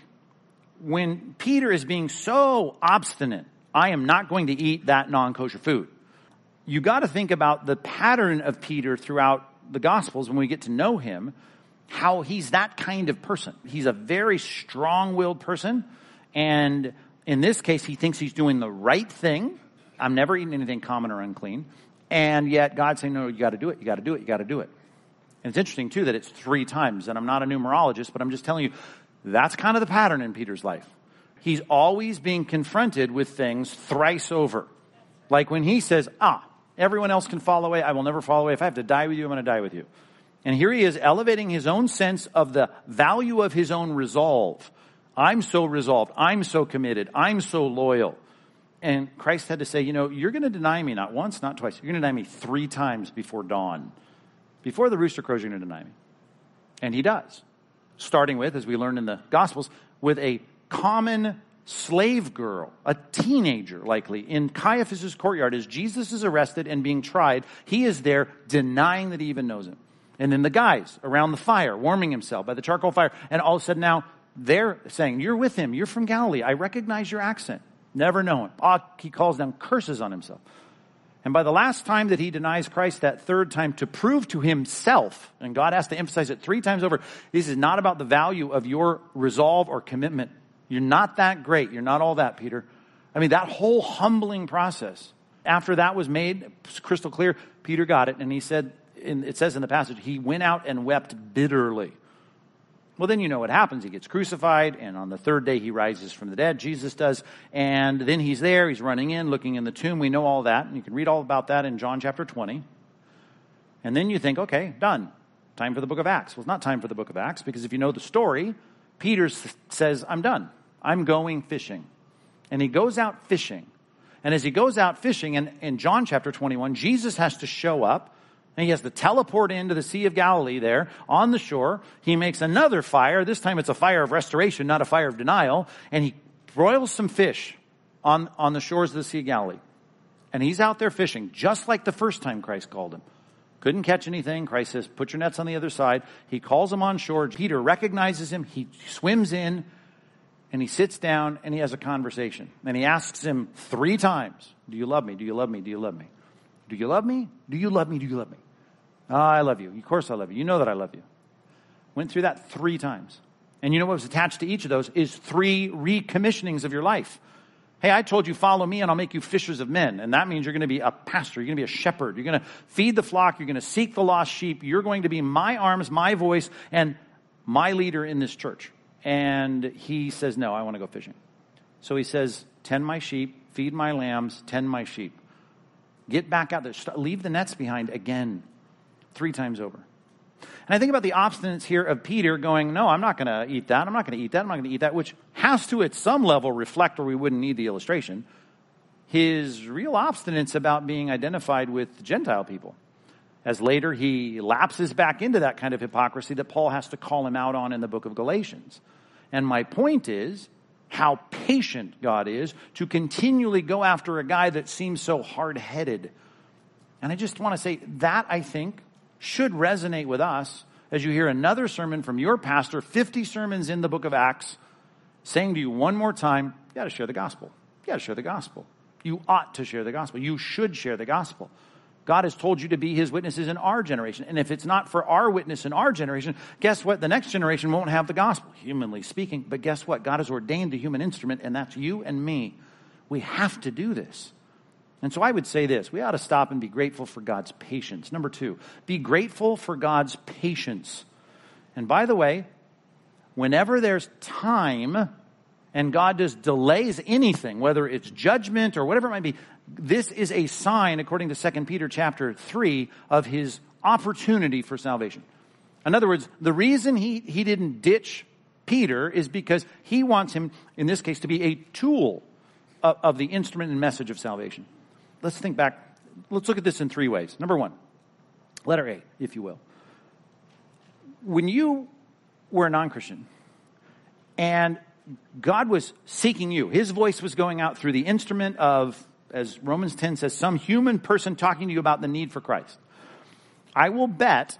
when Peter is being so obstinate, I am not going to eat that non-kosher food. You got to think about the pattern of Peter throughout the Gospels when we get to know him, how he's that kind of person. He's a very strong-willed person, and in this case, he thinks he's doing the right thing. I'm never eating anything common or unclean, and yet God's saying, no, you got to do it, you got to do it, you got to do it. And it's interesting, too, that it's three times, and I'm not a numerologist, but I'm just telling you, that's kind of the pattern in Peter's life. He's always being confronted with things thrice over. Like when he says, ah, everyone else can fall away, I will never fall away. If I have to die with you, I'm going to die with you. And here he is elevating his own sense of the value of his own resolve. I'm so resolved. I'm so committed. I'm so loyal. And Christ had to say, you know, you're going to deny me not once, not twice. You're going to deny me three times before dawn. Before the rooster crows, you're going to deny me. And he does. Starting with, as we learned in the Gospels, with a common slave girl, a teenager likely, in Caiaphas' courtyard as Jesus is arrested and being tried. He is there denying that he even knows him. And then the guys around the fire, warming himself by the charcoal fire. And all of a sudden now they're saying, you're with him. You're from Galilee. I recognize your accent. Never known. Oh, he calls down curses on himself. And by the last time that he denies Christ, that third time, to prove to himself, and God has to emphasize it three times over, this is not about the value of your resolve or commitment. You're not that great. You're not all that, Peter. I mean, that whole humbling process, after that was made crystal clear, Peter got it, and he said, in, it says in the passage, he went out and wept bitterly. Well, then you know what happens. He gets crucified, and on the third day he rises from the dead. Jesus does. And then he's there. He's running in, looking in the tomb. We know all that. And you can read all about that in John chapter twenty. And then you think, okay, done. Time for the book of Acts. Well, it's not time for the book of Acts, because if you know the story, Peter says, I'm done. I'm going fishing. And he goes out fishing. And as he goes out fishing, and in John chapter twenty-one, Jesus has to show up. And he has to teleport into the Sea of Galilee there on the shore. He makes another fire. This time it's a fire of restoration, not a fire of denial. And he broils some fish on, on the shores of the Sea of Galilee. And he's out there fishing, just like the first time Christ called him. Couldn't catch anything. Christ says, put your nets on the other side. He calls him on shore. Peter recognizes him. He swims in, and he sits down, and he has a conversation. And he asks him three times, do you love me? Do you love me? Do you love me? Do you love me? Do you love me? Do you love me? Oh, I love you. Of course I love you. You know that I love you. Went through that three times. And you know what was attached to each of those is three recommissionings of your life. Hey, I told you, follow me and I'll make you fishers of men. And that means you're going to be a pastor. You're going to be a shepherd. You're going to feed the flock. You're going to seek the lost sheep. You're going to be my arms, my voice, and my leader in this church. And he says, no, I want to go fishing. So he says, tend my sheep, feed my lambs, tend my sheep. Get back out there. Leave the nets behind again, three times over. And I think about the obstinance here of Peter going, no, I'm not going to eat that. I'm not going to eat that. I'm not going to eat that, which has to at some level reflect, or we wouldn't need the illustration, his real obstinance about being identified with Gentile people. As later he lapses back into that kind of hypocrisy that Paul has to call him out on in the book of Galatians. And my point is how patient God is to continually go after a guy that seems so hard-headed. And I just want to say that, I think, should resonate with us as you hear another sermon from your pastor, fifty sermons in the book of Acts, saying to you one more time, you got to share the gospel. You got to share the gospel. You ought to share the gospel. You should share the gospel. God has told you to be his witnesses in our generation. And if it's not for our witness in our generation, guess what? The next generation won't have the gospel, humanly speaking. But guess what? God has ordained a human instrument, and that's you and me. We have to do this. And so I would say this, we ought to stop and be grateful for God's patience. Number two, be grateful for God's patience. And by the way, whenever there's time and God just delays anything, whether it's judgment or whatever it might be, this is a sign, according to Second Peter chapter three, of his opportunity for salvation. In other words, the reason he, he didn't ditch Peter is because he wants him, in this case, to be a tool of, of the instrument and message of salvation. Let's think back. Let's look at this in three ways. Number one, letter A, if you will. When you were a non-Christian and God was seeking you, his voice was going out through the instrument of, as Romans ten says, some human person talking to you about the need for Christ. I will bet,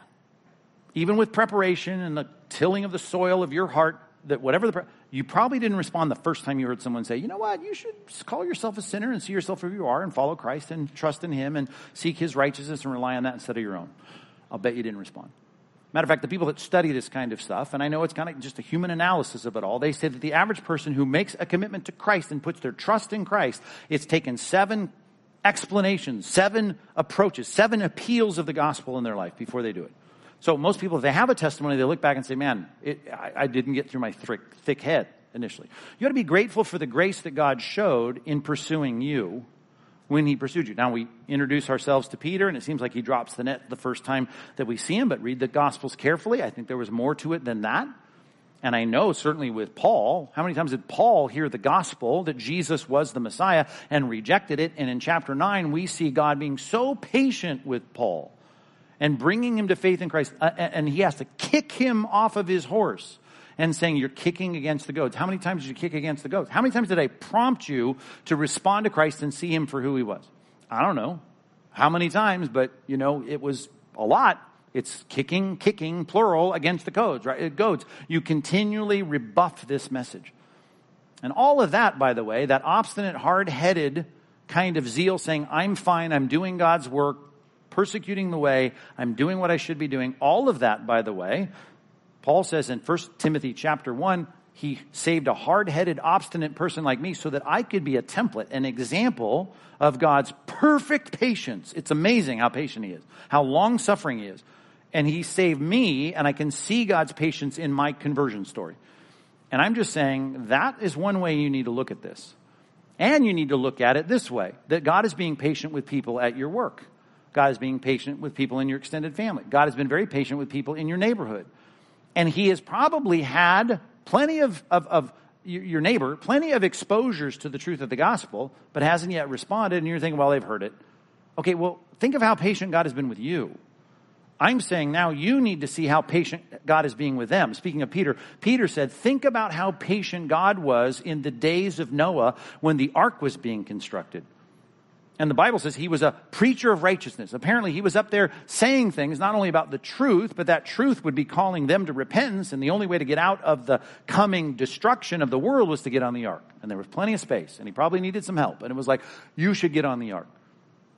even with preparation and the tilling of the soil of your heart, that whatever the, you probably didn't respond the first time you heard someone say, you know what, you should call yourself a sinner and see yourself for who you are and follow Christ and trust in him and seek his righteousness and rely on that instead of your own. I'll bet you didn't respond. Matter of fact, the people that study this kind of stuff, and I know it's kind of just a human analysis of it all, they say that the average person who makes a commitment to Christ and puts their trust in Christ, it's taken seven explanations, seven approaches, seven appeals of the gospel in their life before they do it. So most people, if they have a testimony, they look back and say, man, it, I, I didn't get through my thick, thick head initially. You ought to be grateful for the grace that God showed in pursuing you when he pursued you. Now we introduce ourselves to Peter, and it seems like he drops the net the first time that we see him, but read the Gospels carefully. I think there was more to it than that. And I know certainly with Paul, how many times did Paul hear the gospel that Jesus was the Messiah and rejected it? And in chapter nine, we see God being so patient with Paul and bringing him to faith in Christ. Uh, and he has to kick him off of his horse and saying, you're kicking against the goats. How many times did you kick against the goats? How many times did I prompt you to respond to Christ and see him for who he was? I don't know how many times, but, you know, it was a lot. It's kicking, kicking, plural, against the goats, right? Goats. You continually rebuff this message. And all of that, by the way, that obstinate, hard-headed kind of zeal saying, I'm fine, I'm doing God's work, persecuting the way, I'm doing what I should be doing. All of that, by the way, Paul says in First Timothy chapter one, he saved a hard-headed, obstinate person like me so that I could be a template, an example of God's perfect patience. It's amazing how patient he is, how long-suffering he is. And he saved me, and I can see God's patience in my conversion story. And I'm just saying that is one way you need to look at this. And you need to look at it this way, that God is being patient with people at your work. God is being patient with people in your extended family. God has been very patient with people in your neighborhood. And he has probably had plenty of, of, of your neighbor, plenty of exposures to the truth of the gospel, but hasn't yet responded. And you're thinking, well, they've heard it. Okay, well, think of how patient God has been with you. I'm saying now you need to see how patient God is being with them. Speaking of Peter, Peter said, think about how patient God was in the days of Noah when the ark was being constructed. And the Bible says he was a preacher of righteousness. Apparently he was up there saying things not only about the truth, but that truth would be calling them to repentance. And the only way to get out of the coming destruction of the world was to get on the ark. And there was plenty of space. And he probably needed some help. And it was like, you should get on the ark.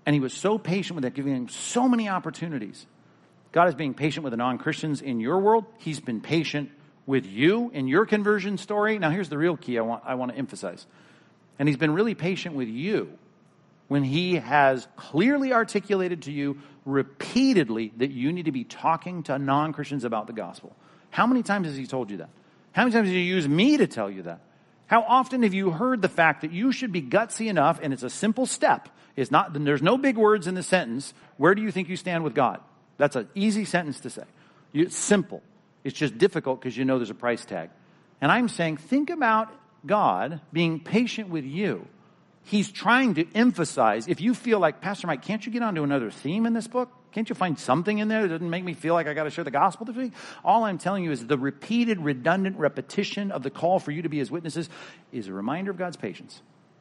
And he was so patient with that, giving him so many opportunities. God is being patient with the non-Christians in your world. He's been patient with you in your conversion story. Now, here's the real key I want, I want to emphasize. And he's been really patient with you when he has clearly articulated to you repeatedly that you need to be talking to non-Christians about the gospel. How many times has he told you that? How many times did he use me to tell you that? How often have you heard the fact that you should be gutsy enough, and it's a simple step. It's not, there's no big words in the sentence. Where do you think you stand with God? That's an easy sentence to say. It's simple. It's just difficult because you know there's a price tag. And I'm saying, think about God being patient with you. He's trying to emphasize, if you feel like, Pastor Mike, can't you get onto another theme in this book? Can't you find something in there that doesn't make me feel like I got to share the gospel this week? All I'm telling you is the repeated, redundant repetition of the call for you to be his witnesses is a reminder of God's patience.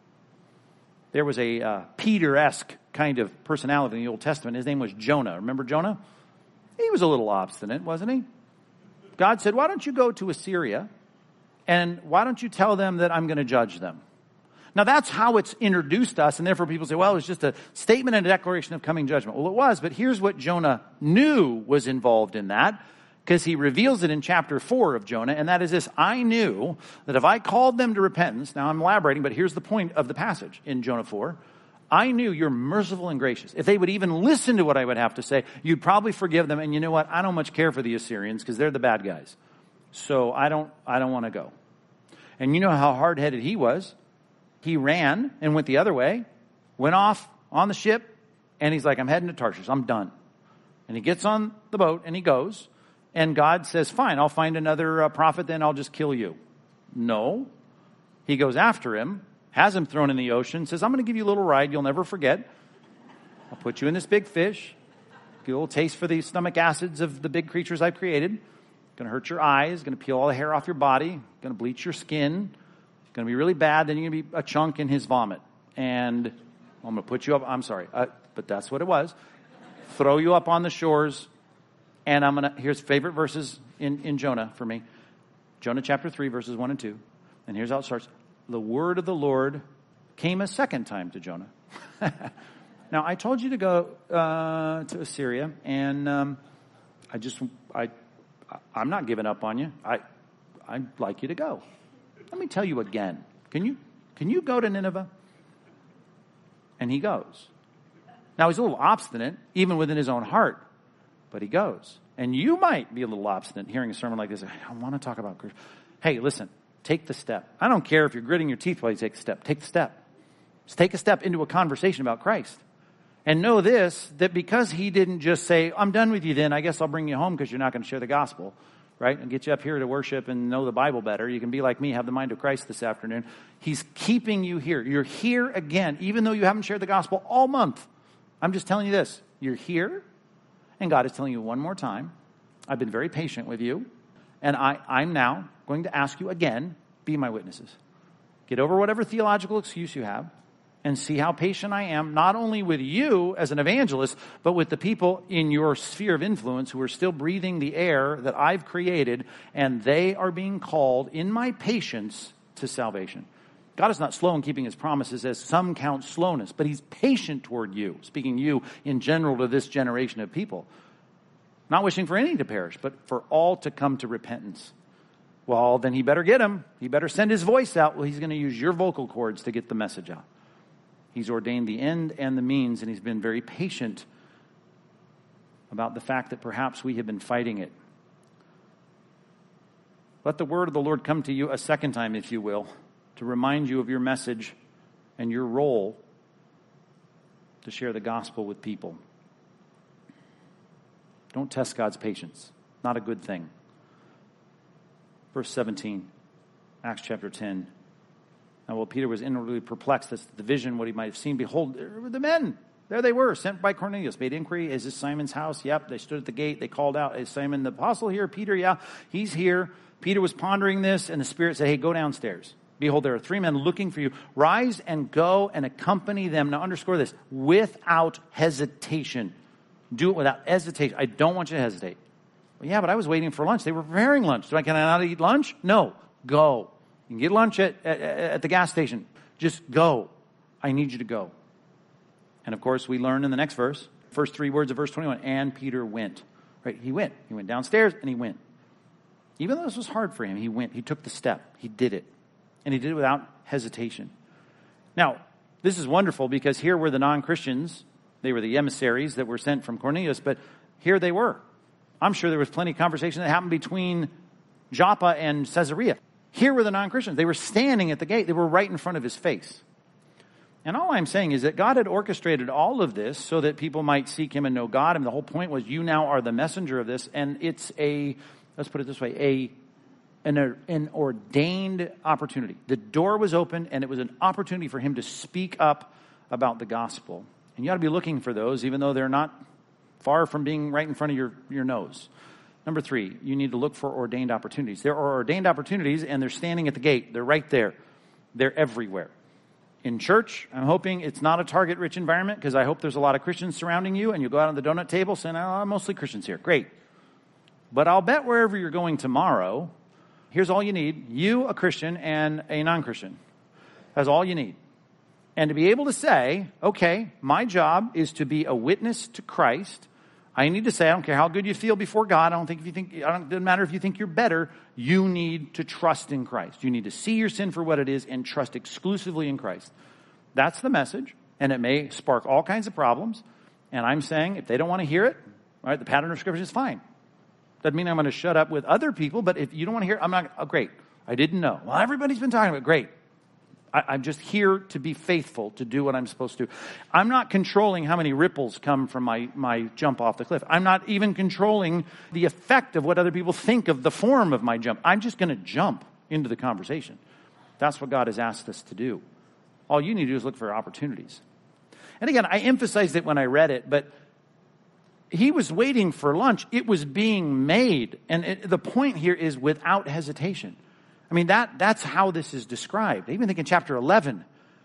There was a uh, Peter-esque kind of personality in the Old Testament. His name was Jonah. Remember Jonah? He was a little obstinate, wasn't he? God said, why don't you go to Assyria, and why don't you tell them that I'm going to judge them? Now, that's how it's introduced us, and therefore people say, well, it was just a statement and a declaration of coming judgment. Well, it was, but here's what Jonah knew was involved in that, because he reveals it in chapter four of Jonah, and that is this: I knew that if I called them to repentance, now I'm elaborating, but here's the point of the passage in Jonah four, I knew you're merciful and gracious. If they would even listen to what I would have to say, you'd probably forgive them, and you know what? I don't much care for the Assyrians, because they're the bad guys. So I don't, I don't want to go. And you know how hard-headed he was. He ran and went the other way, went off on the ship, and he's like, I'm heading to Tarshish. I'm done. And he gets on the boat, and he goes. And God says, fine, I'll find another uh, prophet, then I'll just kill you. No. He goes after him, has him thrown in the ocean, says, I'm going to give you a little ride you'll never forget. I'll put you in this big fish. Get a little taste for the stomach acids of the big creatures I've created. Going to hurt your eyes, going to peel all the hair off your body, going to bleach your skin. Going to be really bad, then you're going to be a chunk in his vomit. And I'm going to put you up, I'm sorry, uh, but that's what it was. Throw you up on the shores, and I'm going to, here's favorite verses in, in Jonah for me. Jonah chapter three, verses one and two. And here's how it starts. The word of the Lord came a second time to Jonah. Now, I told you to go uh, to Assyria, and um, I just, I, I'm not giving up on you. I, I'd like you to go. Let me tell you again. Can you can you go to Nineveh? And he goes. Now, he's a little obstinate, even within his own heart, but he goes. And you might be a little obstinate hearing a sermon like this. I don't want to talk about Christ. Hey, listen, take the step. I don't care if you're gritting your teeth while you take the step. Take the step. Just take a step into a conversation about Christ. And know this, that because he didn't just say, I'm done with you then, I guess I'll bring you home because you're not going to share the gospel. Right? And get you up here to worship and know the Bible better. You can be like me, have the mind of Christ this afternoon. He's keeping you here. You're here again, even though you haven't shared the gospel all month. I'm just telling you this. You're here, and God is telling you one more time, I've been very patient with you, and I, I'm now going to ask you again, be my witnesses. Get over whatever theological excuse you have, and see how patient I am, not only with you as an evangelist, but with the people in your sphere of influence who are still breathing the air that I've created, and they are being called in my patience to salvation. God is not slow in keeping his promises, as some count slowness, but he's patient toward you, speaking you in general to this generation of people. Not wishing for any to perish, but for all to come to repentance. Well, then he better get him. He better send his voice out. Well, he's going to use your vocal cords to get the message out. He's ordained the end and the means, and he's been very patient about the fact that perhaps we have been fighting it. Let the word of the Lord come to you a second time, if you will, to remind you of your message and your role to share the gospel with people. Don't test God's patience. Not a good thing. Verse seventeen, Acts chapter ten. Now, while Peter was inwardly perplexed as to the vision, what he might have seen, behold, there were the men. There they were, sent by Cornelius, made inquiry, is this Simon's house? Yep, they stood at the gate. They called out, is Simon the apostle here? Peter, yeah, he's here. Peter was pondering this, and the Spirit said, hey, go downstairs. Behold, there are three men looking for you. Rise and go and accompany them. Now, underscore this, without hesitation. Do it without hesitation. I don't want you to hesitate. Well, yeah, but I was waiting for lunch. They were preparing lunch. Do I, can I not eat lunch? No, go. You can get lunch at, at, at the gas station. Just go. I need you to go. And of course, we learn in the next verse, first three words of verse twenty-one, and Peter went. Right? He went. He went downstairs and he went. Even though this was hard for him, he went. He took the step. He did it. And he did it without hesitation. Now, this is wonderful because here were the non-Christians. They were the emissaries that were sent from Cornelius, but here they were. I'm sure there was plenty of conversation that happened between Joppa and Caesarea. Here were the non-Christians. They were standing at the gate. They were right in front of his face. And all I'm saying is that God had orchestrated all of this so that people might seek him and know God. And the whole point was, you now are the messenger of this. And it's a, let's put it this way, a an, an ordained opportunity. The door was open, and it was an opportunity for him to speak up about the gospel. And you ought to be looking for those, even though they're not far from being right in front of your, your nose. Number three, you need to look for ordained opportunities. There are ordained opportunities, and they're standing at the gate. They're right there. They're everywhere. In church, I'm hoping it's not a target-rich environment, because I hope there's a lot of Christians surrounding you, and you go out on the donut table saying, oh, mostly Christians here. Great. But I'll bet wherever you're going tomorrow, here's all you need. You, a Christian, and a non-Christian. That's all you need. And to be able to say, okay, my job is to be a witness to Christ. I need to say, I don't care how good you feel before God. I don't think if you think, it doesn't matter if you think you're better. You need to trust in Christ. You need to see your sin for what it is and trust exclusively in Christ. That's the message. And it may spark all kinds of problems. And I'm saying, if they don't want to hear it, all right, the pattern of Scripture is fine. Doesn't mean I'm going to shut up with other people, but if you don't want to hear it, I'm not, oh, great. I didn't know. Well, everybody's been talking about it. Great. I'm just here to be faithful, to do what I'm supposed to do. I'm not controlling how many ripples come from my, my jump off the cliff. I'm not even controlling the effect of what other people think of the form of my jump. I'm just going to jump into the conversation. That's what God has asked us to do. All you need to do is look for opportunities. And again, I emphasized it when I read it, but he was waiting for lunch. It was being made. And it, the point here is without hesitation. I mean, that that's how this is described. I even think in chapter eleven.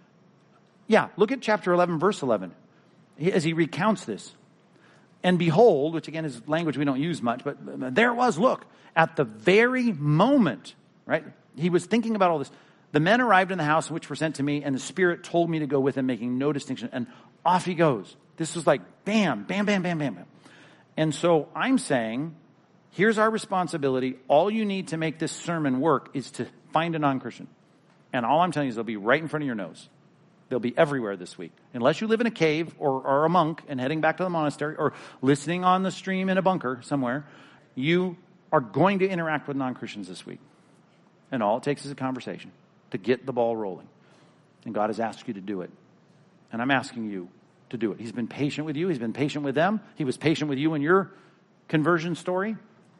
Yeah, look at chapter eleven, verse eleven. As he recounts this. And behold, which again is language we don't use much, but there was, look, at the very moment, right? He was thinking about all this. The men arrived in the house which were sent to me, and the Spirit told me to go with him, making no distinction. And off he goes. This was like bam, bam, bam, bam, bam, bam. And so I'm saying, here's our responsibility. All you need to make this sermon work is to find a non-Christian. And all I'm telling you is they'll be right in front of your nose. They'll be everywhere this week. Unless you live in a cave or are a monk and heading back to the monastery or listening on the stream in a bunker somewhere, you are going to interact with non-Christians this week. And all it takes is a conversation to get the ball rolling. And God has asked you to do it. And I'm asking you to do it. He's been patient with you. He's been patient with them. He was patient with you in your conversion story.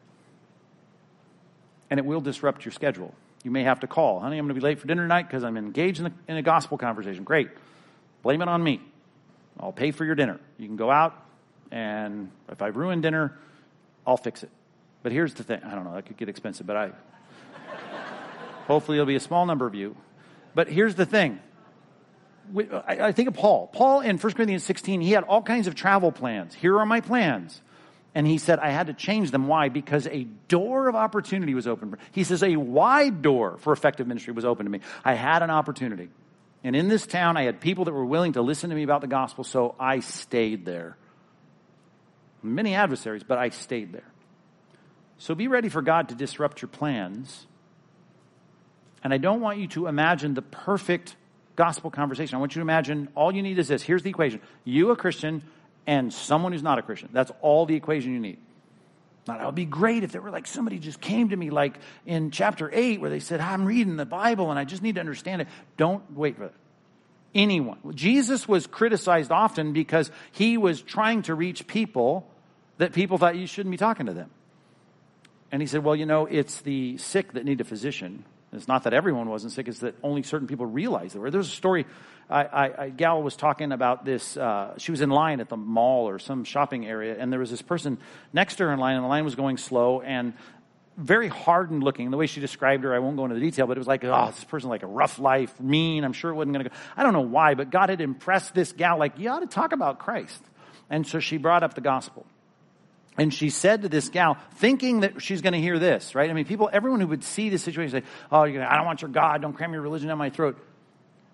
And it will disrupt your schedule. You may have to call. Honey, I'm going to be late for dinner tonight because I'm engaged in, the, in a gospel conversation. Great. Blame it on me. I'll pay for your dinner. You can go out, and if I ruin dinner, I'll fix it. But here's the thing. I don't know. That could get expensive, but I... hopefully it'll be a small number of you. But here's the thing. I, I think of Paul. Paul in First Corinthians sixteen, he had all kinds of travel plans. Here are my plans. And he said, I had to change them. Why? Because a door of opportunity was open. He says, a wide door for effective ministry was open to me. I had an opportunity. And in this town, I had people that were willing to listen to me about the gospel, so I stayed there. Many adversaries, but I stayed there. So be ready for God to disrupt your plans. And I don't want you to imagine the perfect gospel conversation. I want you to imagine all you need is this. Here's the equation. You, a Christian, and someone who's not a Christian. That's all the equation you need. Now, that would be great if there were like somebody just came to me like in chapter eight where they said, I'm reading the Bible and I just need to understand it. Don't wait for that. Anyone. Jesus was criticized often because he was trying to reach people that people thought you shouldn't be talking to them. And he said, well, you know, it's the sick that need a physician. It's not that everyone wasn't sick. It's that only certain people realized they were. There's a story. I, I, a gal was talking about this. Uh, she was in line at the mall or some shopping area, and there was this person next to her in line, and the line was going slow and very hardened looking. The way she described her, I won't go into the detail, but it was like, oh, this person like a rough life, mean. I'm sure it wasn't going to go. I don't know why, but God had impressed this gal like, you ought to talk about Christ. And so she brought up the gospel. And she said to this gal, thinking that she's going to hear this, right? I mean, people, everyone who would see this situation say, oh, you're gonna, I don't want your God. Don't cram your religion down my throat.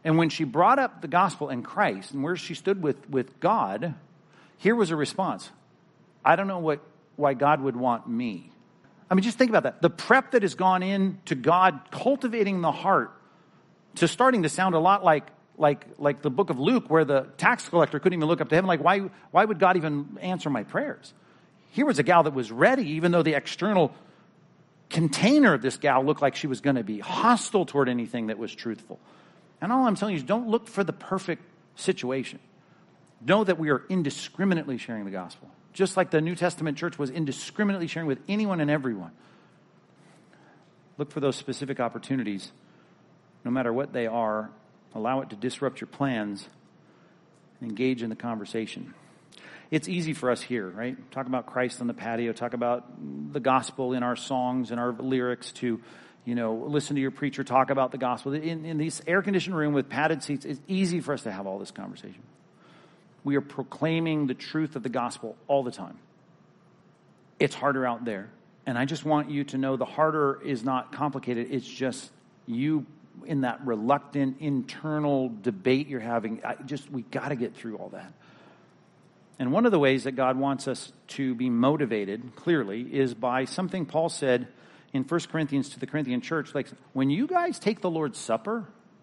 And when she brought up the gospel and Christ and where she stood with, with God, here was a response. I don't know what why God would want me. I mean, just think about that. The prep that has gone into God cultivating the heart to starting to sound a lot like like like the book of Luke, where the tax collector couldn't even look up to heaven. Like, why why would God even answer my prayers? Here was a gal that was ready, even though the external container of this gal looked like she was going to be hostile toward anything that was truthful. And all I'm telling you is don't look for the perfect situation. Know that we are indiscriminately sharing the gospel. Just like the New Testament church was indiscriminately sharing with anyone and everyone. Look for those specific opportunities, no matter what they are. Allow it to disrupt your plans and engage in the conversation. It's easy for us here, right? Talk about Christ on the patio, talk about the gospel in our songs and our lyrics, to, you know, listen to your preacher talk about the gospel. In, in this air-conditioned room with padded seats, it's easy for us to have all this conversation. We are proclaiming the truth of the gospel all the time. It's harder out there. And I just want you to know the harder is not complicated. It's just you in that reluctant internal debate you're having. I just, we got to get through all that. And one of the ways that God wants us to be motivated, clearly, is by something Paul said in First Corinthians to the Corinthian church. Like, when you guys take the Lord's Supper,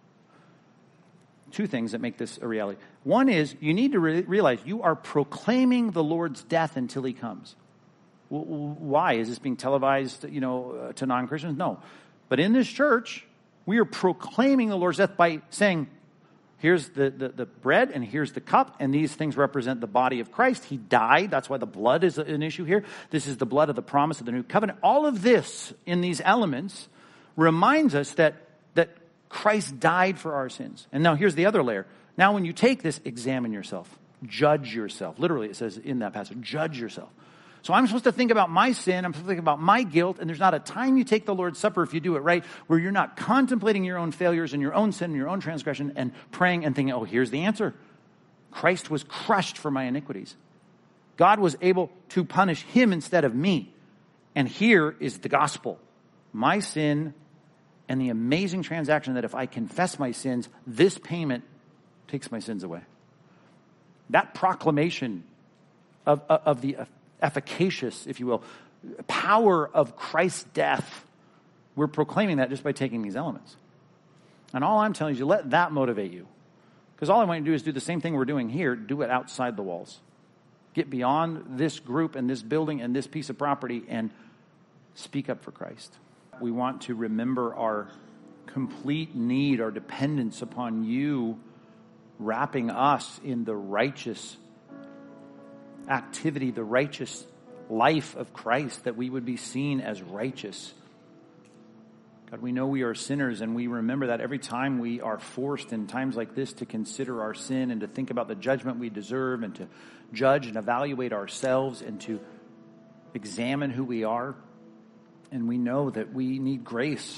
two things that make this a reality. One is you need to re- realize you are proclaiming the Lord's death until he comes. W- why? Is this being televised, you know, uh, to non-Christians? No. But in this church, we are proclaiming the Lord's death by saying, here's the, the, the bread and here's the cup, and these things represent the body of Christ. He died. That's why the blood is an issue here. This is the blood of the promise of the new covenant. All of this in these elements reminds us that that Christ died for our sins. And now here's the other layer. Now when you take this, examine yourself. Judge yourself. Literally, it says in that passage, judge yourself. So I'm supposed to think about my sin. I'm supposed to think about my guilt. And there's not a time you take the Lord's Supper, if you do it right, where you're not contemplating your own failures and your own sin and your own transgression and praying and thinking, oh, here's the answer. Christ was crushed for my iniquities. God was able to punish him instead of me. And here is the gospel. My sin and the amazing transaction that if I confess my sins, this payment takes my sins away. That proclamation of, of, of the efficacious, if you will, power of Christ's death, we're proclaiming that just by taking these elements. And all I'm telling you is let that motivate you. Because all I want you to do is do the same thing we're doing here, do it outside the walls. Get beyond this group and this building and this piece of property and speak up for Christ. We want to remember our complete need, our dependence upon you wrapping us in the righteous activity, the righteous life of Christ, that we would be seen as righteous. God, we know we are sinners, and we remember that every time we are forced in times like this to consider our sin and to think about the judgment we deserve and to judge and evaluate ourselves and to examine who we are. And we know that we need grace.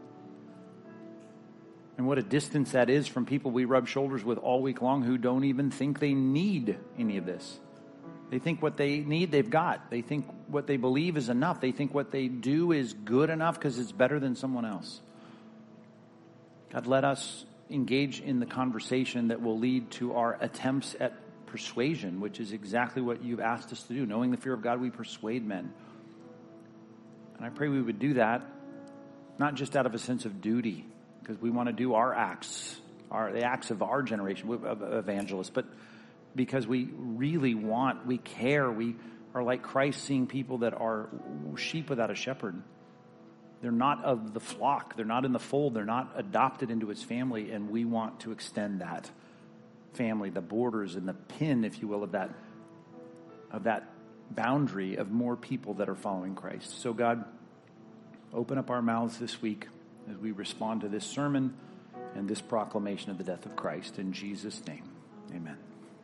And what a distance that is from people we rub shoulders with all week long who don't even think they need any of this. They think what they need, they've got. They think what they believe is enough. They think what they do is good enough because it's better than someone else. God, let us engage in the conversation that will lead to our attempts at persuasion, which is exactly what you've asked us to do. Knowing the fear of God, we persuade men. And I pray we would do that, not just out of a sense of duty, because we want to do our acts, our the acts of our generation of evangelists, but because we really want, we care, we are like Christ, seeing people that are sheep without a shepherd. They're not of the flock. They're not in the fold. They're not adopted into his family, and we want to extend that family, the borders and the pin, if you will, of that of that boundary of more people that are following Christ. So God, open up our mouths this week as we respond to this sermon and this proclamation of the death of Christ. In Jesus' name, amen.